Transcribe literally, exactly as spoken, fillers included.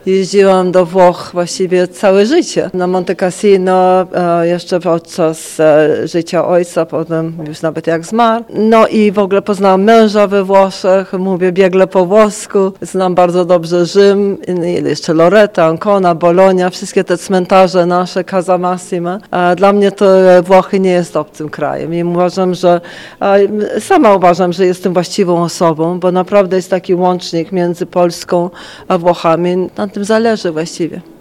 Jeździłam do Włoch właściwie całe życie. Na Monte Cassino e, jeszcze podczas e, życia ojca, potem już nawet jak zmarł. No i w ogóle poznałam męża we Włoszech, mówię biegle po włosku. Znam bardzo dobrze Rzym, i jeszcze Loretta, Ancona, Bologna, wszystkie te cmentarze nasze, Casa Massima. E, dla mnie to Włochy nie jest obcym krajem i uważam, że e, sama uważam, że jestem właściwą osobą, bo naprawdę jest taki łącznik między Polską a Włochami. Na tym zależy właściwie.